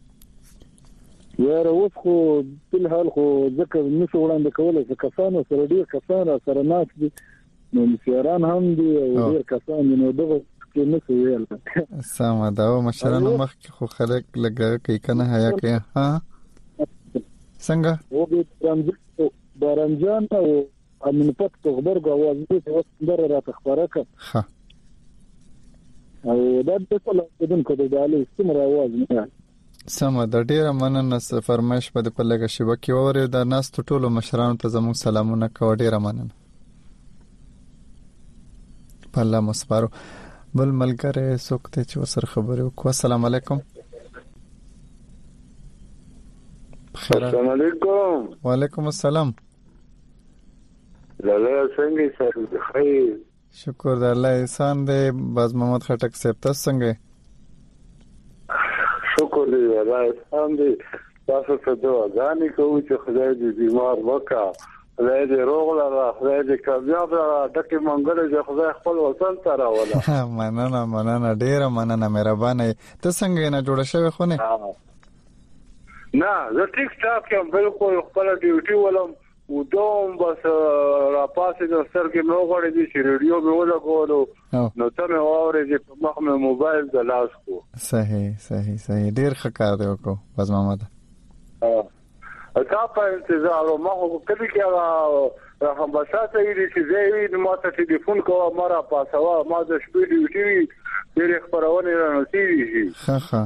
یاره اوس خو په حال خو ځکه نشو وړاندې کولای چې کسانو سره ډیر کسان سره ناس دي نو مسیران هم دي او ډیر کسان نو دغه کې نشو ویل. سم دا او مشرانو مخ خو خلک لګا کوي کنه حیا کوي. ها څنګه او د بارنجان او امن پت خبرګ اواز دې اوس در را تخبره کا ها او دا د ټول دونکو د دالي څومره आवाज نه سم د ډیره مننه فرمایش په د پلګه شبکې وره د ناس ټولو مشرانو ته زموږ سلامونه کوي. ډیره مننه په الله مسپارو. بل ملګری څوک ته چې وسر خبرو کو. السلام علیکم. السلام علیکم. وعلیکم السلام. لاله څنګه سره خیر؟ شکر د الله احسان دی. باز محمد خټک صاحب تاسو څنګه؟ شکر دی الله احسان دی. تاسو ته دعاګانې کوو چې خدای دې بیمار وکړي، خدای دې روغ لره، خدای دې کامیاب لره، ډکه منګل دې خدای خپل وطن ته راوله. مننه مننه ډیره مننه مهربانه. ته څنګه نه جوړ شوی خو نه؟ نه زه ټیک ټاک یم بالکل خپل ډیوټي ولم و دوم بس را پاسې د سرګې نو غوړې دي چې ریډیو به ولګولو نو ته مې اورې چې په مخ مې موبایل د لاس کو. صحیح صحیح صحیح ډیر ښه کار دی وکړو باز محمد. ها تا په انتظار ما خو کله کې را هم بساته دي چې زه ما ته ټلیفون کوم ما را پاسوا ما د شپې ډیوټي ډېر خبرونه را نصیبي. ها ها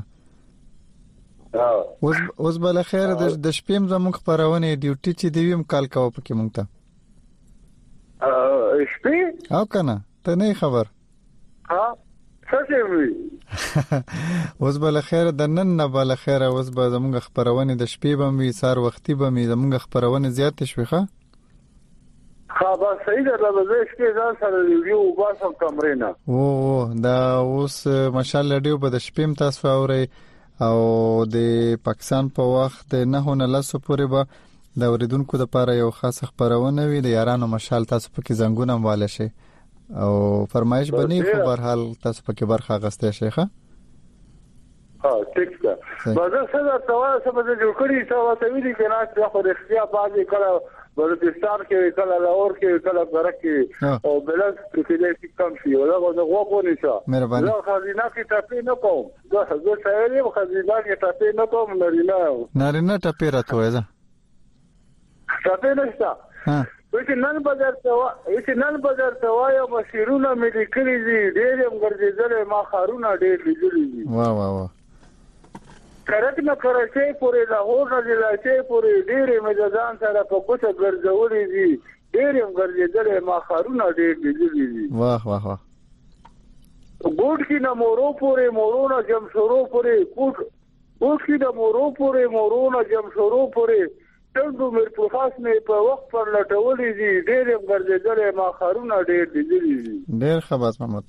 اوس اوس بل خیر د شپې زموږ خبرونه ډیوټي چې دی ویم کال کوو پکې مونږ ته. ا شپې او کنه ته نه خبر؟ ها څه وی اوس بل خیر د نن نه بل خیر اوس به زموږ خبرونه د شپې بم وی سار وختي بم زموږ خبرونه زیات شوي. ښه ها با صحیح ده د شپې ځان سره ریډیو وباسم کمرینه. او دا اوس ماشاءالله ډیو په د شپې تاسو اوري او د پاکستان په وخت نه هونه لاسو پورې به د اوریدونکو لپاره یو خاص خبرونه وي د یارانو مشال تاسو پکې زنګونه واله شي او فرمایش بنی خو برحال تاسو پکې برخه غسته شي. ښه ها ټیک ده بازار سره تاسو سره د جوړ کړی تاسو ویلي کنه چې خو د اختیار باندې کړه بلوچستان کې کله لاهور کې کله برک کې او بلد کې دې کم شي ولا غو غو نشه مهرباني. زه خزینه کې ټاپې نه کوم زه زه شاعري خزینه کې ټاپې نه کوم نارینه نارینه ټاپې راته ده ټاپې نشته. ها چې نن بازار ته چې نن بازار ته وایا مسیرونه مې لیکلي دي ډېر هم ګرځېدل ما خارونه ډېر لیدلي دي. واه واه واه کرک نه کرچې پورې د هوټل د لاچې پورې ډېرې مجازان سره په کوڅه ګرځولې دي ډېرې هم ګرځېدلې ما خارونه ډېر لیدلې دي واه واه واه ګوډ کې نه مورو پورې مورونه جم شروع پورې کوټ ګوډ کې نه مورو پورې مورونه جم شروع پورې څنګه مې په خاص نه په وخت پر لټولې دي ډېرې هم ګرځېدلې ما خارونه ډېر لیدلې دي ډېر خباس محمد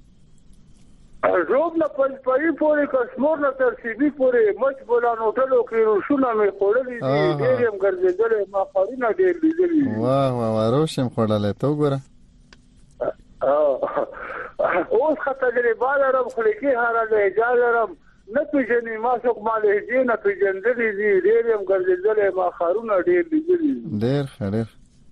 روب نه پنځ پای پورې کشمیر نه تر سی بي پورې مچ بولان هوټلو کې روشونه مې خوړلې دي ډېر هم ګرځېدلې ما خارونه ډېر لیدلې واه واه واه روشم خوړلې ته وګوره اوس خطرې بالرم خلکی هراله اجازهرم نه پیژنې ما څوک مالې دې نه پیژندلې دي ډېر هم ګرځېدلې ما خارونه ډېر لیدلې ډېر خیر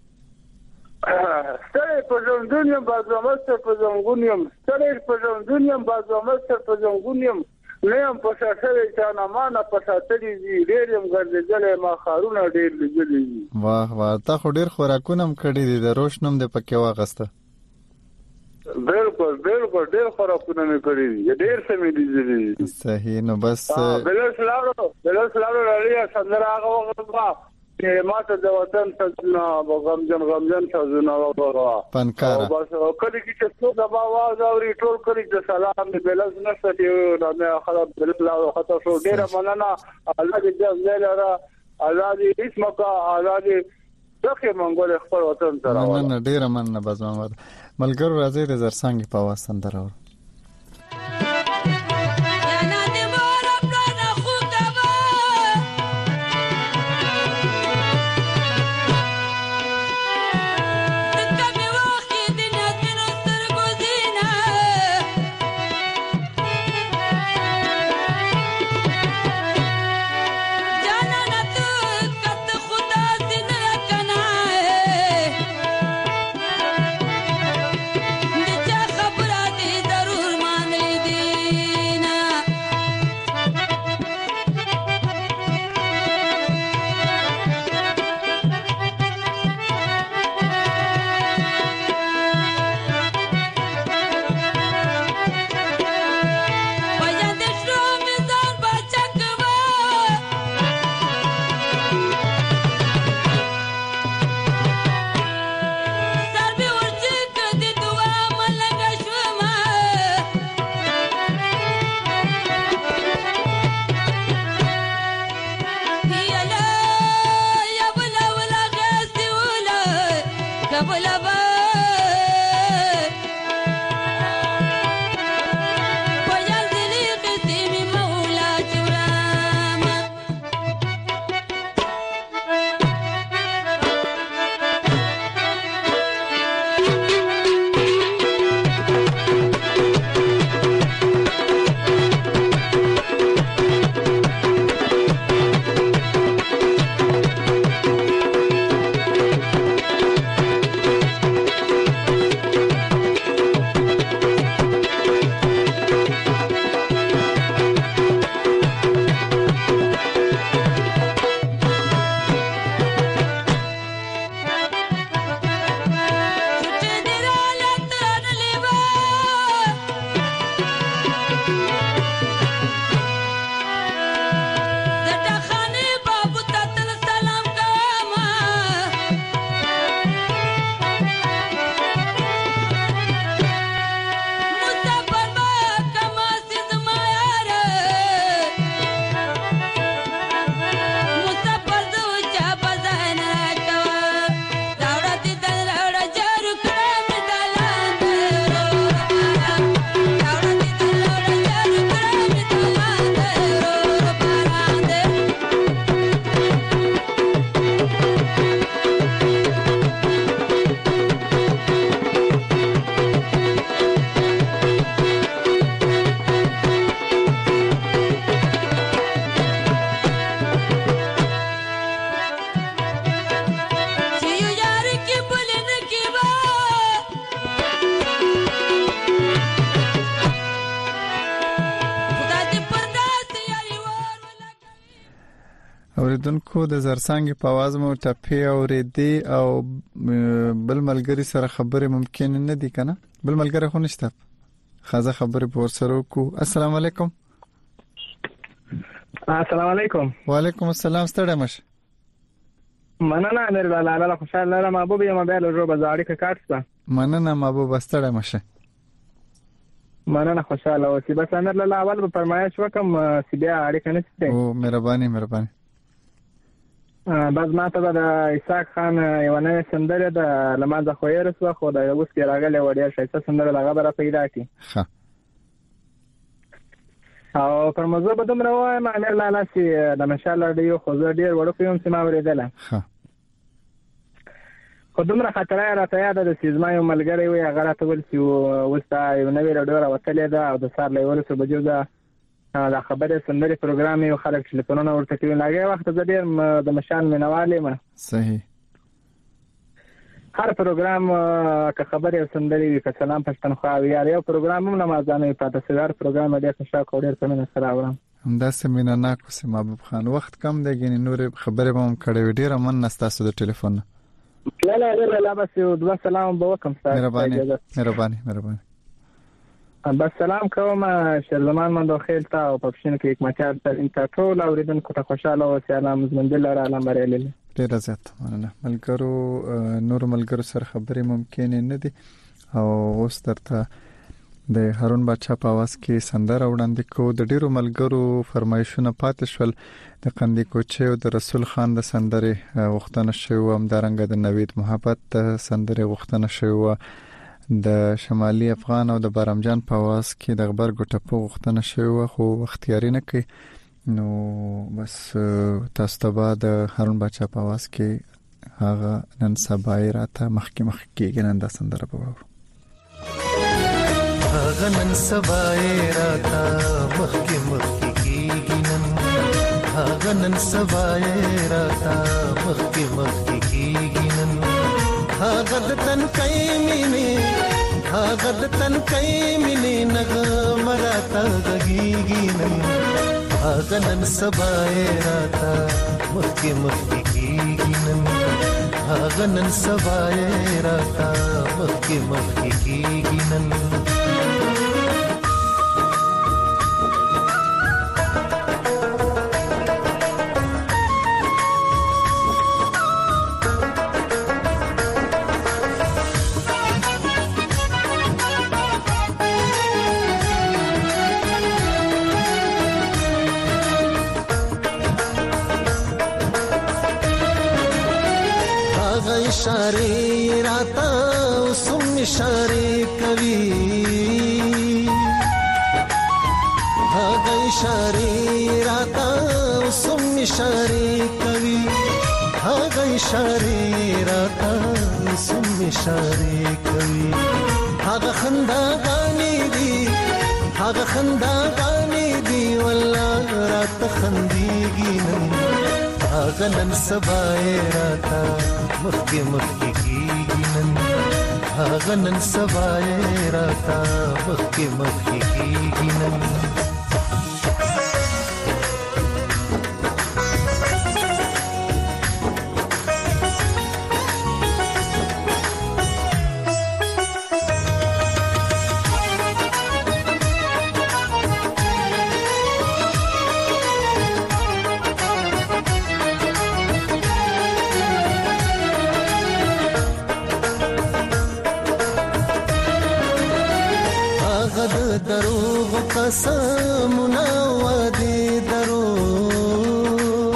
ستړي په ژوندونیم بازومستر په زنګونیم ستړي په ژوندونیم بازومستر په زنګونیم نه هم په شاشه چانه ما نه په ساتلې دي ډېر هم ګرځېدلې ما خارونه ډېر لیدلې دي واه واه تا خو ډېر خوراکونه هم کړي دي د روشنم د پکې واغسته بالکل بالکل ډېر خوراکونه مې کړي دي ډېر څه مې لیدلې دي صحیح نو بس بل سلام بل سلام لري څنګه هغه وخت چې ماته د وطن څخه غمجن غمجن څه وغوړه پنکارا بس کله چې څو د باواز او ریټول کړي د سلام د بلز نشته چې نه خلاص بل لا خطا شو ډیره مننه الله دې دې لاره الله دې اسمک الله دې دغه منګول خپل وطن سره مننه ډیره مننه باز محمد ملګرو راځي د زرسنګ په واسطه درو اوریدونکو د زرسنګ په आवाज مو ټپي اوریدي او بل ملګری سره خبرې ممکن نه دي کنه بل ملګری خو نشته خازه خبرې په سره کو السلام علیکم السلام علیکم. وعلیکم السلام. ستړی مشه. مننه امیر الله الله خوشاله لرم. محبوب یم بیا له روبه زاړی کې کاټسته. مننه محبوب ستړی مشه. مننه خوشاله اوسې. بس امیر الله اول په فرمایش وکم چې بیا اړیکه نشته. او مهرباني مهرباني. بس ما ته د اسحاق خان یو نه سندره د لمانځه خو یې رسو خو د اوس کې راغله وړیا شایسته سندره لغه بره پیدا کی. ها. او پر موضوع به دومره وایم امیر الله چې د مشال ډیو خو زه ډیر وړو کوم چې ما ورېدل. ها. خو دومره خطر راته یاد د سیزما یو ملګری وي هغه راته ول چې وستا یو نوې راډیو راوتلې ده او د سار له ورسره بجو ده دا خبره سندري پروګرام یو خلک ټلیفونونه ورته کوي. لاګي وخت زه ډیر د مشال مینوالې ما. صحیح. هر پروګرام که خبره سندري وي که سلام پښتونخوا وي یو پروګرام هم نه مازانه پاتې سره پروګرام ډیر ښه کو ډیر څه سره اورم. همدا سیمینه نا کو سي محبوب خان وخت کم دی ګینې نور خبره به هم کړې ډیره من نستاسو د ټلیفون. لا لا لا لا بس یو دوه سلام به وکم تاسو. مهرباني مهرباني مهرباني. بس سلام کوم شرزمان من داخل تا او پښین کې یک مچار تر انت ټول اوریدونکو ته خوشاله او سلام زمندل را علم بریلل. ډیر زیات مننه. ملګرو نور ملګرو سره خبرې ممکن نه دي او اوس ترته د هارون بچا په आवाज کې سندره وړاندې کو. د ډیرو ملګرو فرمایشونه پاتې شول. د قندی کوچه او د رسول خان د سندره وختنه شو هم درنګ د نوید محبت سندره وختنه شو. د شمالي افغان او د بارمجان په आवाज کې د خبر ګټپو وختنه شو خو اختیاري نه کوي. نو بس تاسو ته بعد هارون بچا په आवाज کې هغه نن سبا راته مخکې مخکې ګنن د سندره په وو. هغه نن سبا راته مخکې مخکې کېږي نن هغه نن سبا راته مخکې مخکې کېږي نن هغه د تن کای مینه هغه د تن کای مینه نغمه راته غږیږي نن هغه نن سبا راته مخکې مخکې کېږي نن هغه نن سبا راته مخکې مخکې کېږي نن اشاره راتا وسم اشاره کوي هغه اشاره راتا وسم اشاره کوي هغه اشاره راتا وسم اشاره کوي هغه خندا غاني دي هغه خندا غاني دي والله رات خنديږي نن هغه نن سبا راتا مخکې مخکې کېږي نن هغه نن سبا راته مخکې مخکې کېږي نن قسمنا ودي دروغ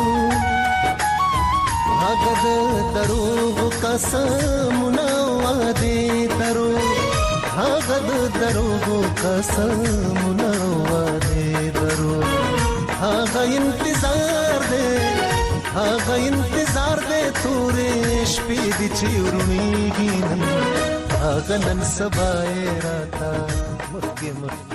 هغه دروغ قسمنا ودي دروغ هغه دروغ قسمنا ودي دروغ هغه انتظار دے هغه انتظار دے تورې شپې دي چې ورنيږي نن هغه نن سبا راته مخکې مخکې